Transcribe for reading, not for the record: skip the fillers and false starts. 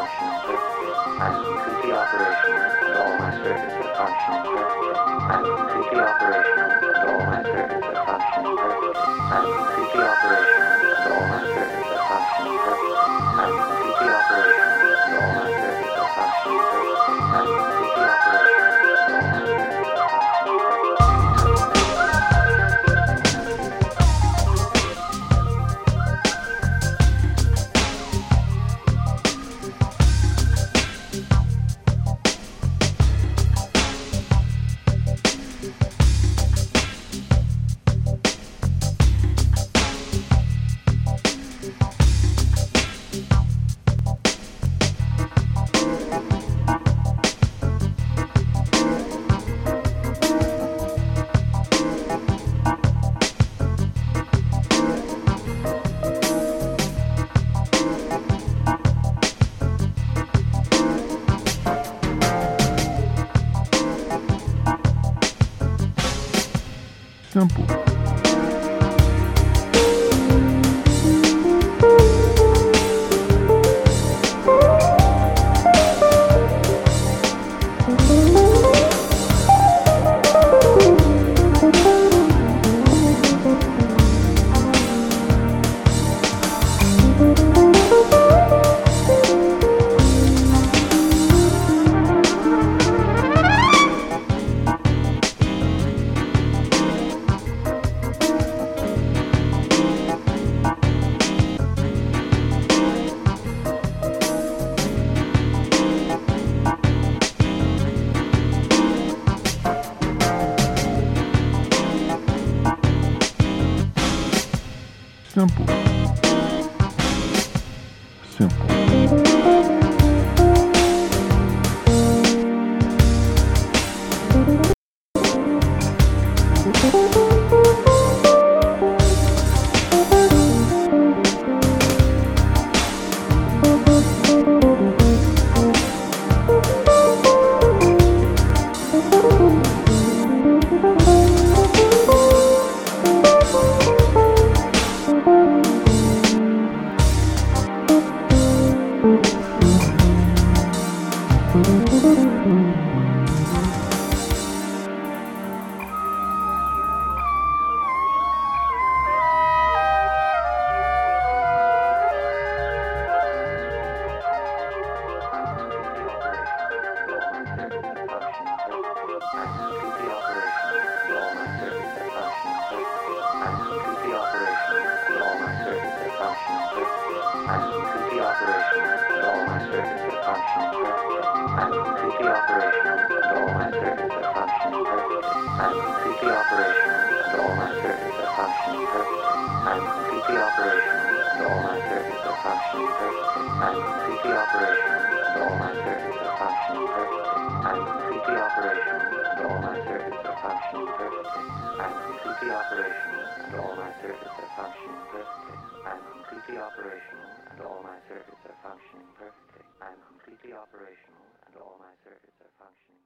functioning perfectly. I'm completely operational and all my circuits are functioning perfectly. I'm completely operational and all my circuits are functioning perfectly. I'm completely operational and all my circuits are functioning perfectly. I'm completely operational and all my circuits are functioning perfectly. I'm completely operational and all my circuits are functioning simple. Simple. Simple. I'm completely operational and all my circuits are functioning